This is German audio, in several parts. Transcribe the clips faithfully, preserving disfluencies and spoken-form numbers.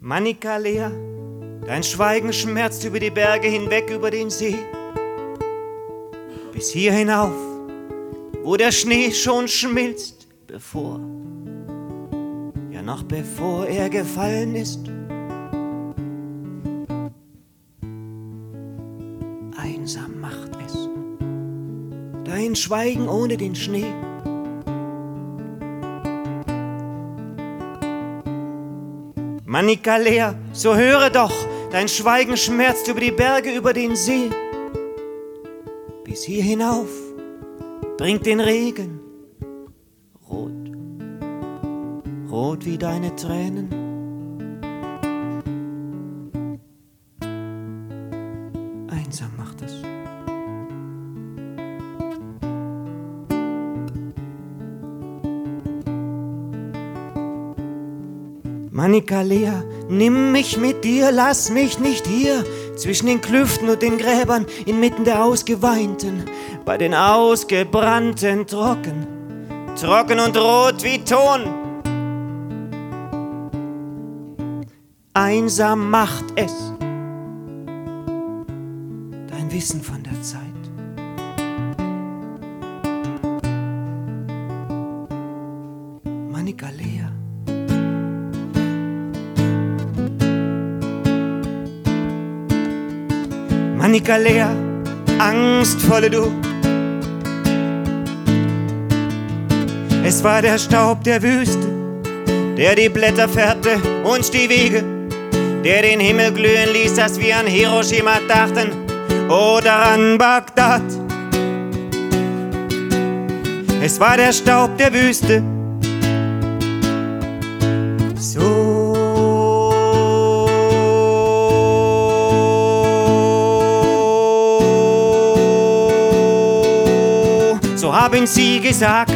Manika Lea, dein Schweigen schmerzt über die Berge hinweg, über den See, bis hier hinauf, wo der Schnee schon schmilzt, bevor, ja noch bevor er gefallen ist. Einsam macht es, dein Schweigen ohne den Schnee. Manika Lea, so höre doch, dein Schweigen schmerzt über die Berge, über den See. Bis hier hinauf bringt den Regen, rot, rot wie deine Tränen. Einsam macht es. Manika Lea, nimm mich mit dir, lass mich nicht hier, zwischen den Klüften und den Gräbern, inmitten der Ausgeweinten, bei den Ausgebrannten trocken, trocken und rot wie Ton. Einsam macht es, dein Wissen von der Zeit. Manika Lea. Manika Lea, angstvolle du. Es war der Staub der Wüste, der die Blätter färbte und die Wege, der den Himmel glühen ließ, dass wir an Hiroshima dachten oder an Bagdad. Es war der Staub der Wüste, so So haben sie gesagt,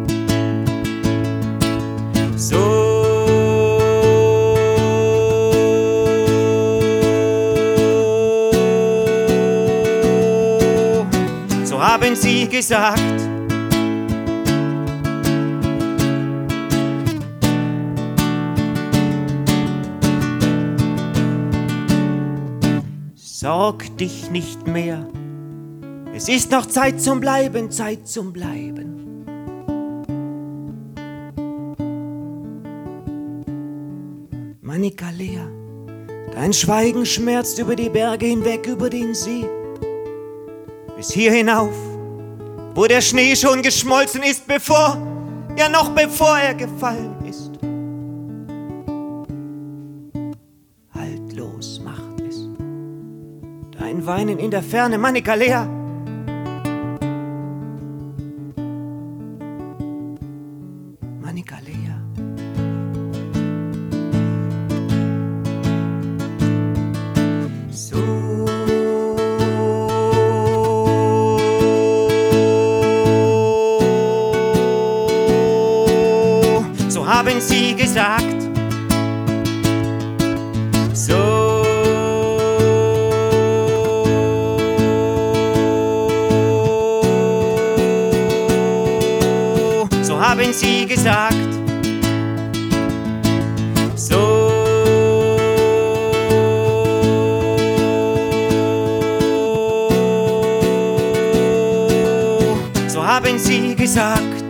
so, so haben sie gesagt. Sorg dich nicht mehr. Es ist noch Zeit zum Bleiben, Zeit zum Bleiben. Manika Lea, dein Schweigen schmerzt über die Berge hinweg, über den See, bis hier hinauf, wo der Schnee schon geschmolzen ist, bevor, ja noch bevor er gefallen ist. Haltlos macht es, dein Weinen in der Ferne, Manika Lea. Manika Lea. So, so haben sie gesagt. So, so haben sie gesagt. So, so haben sie gesagt.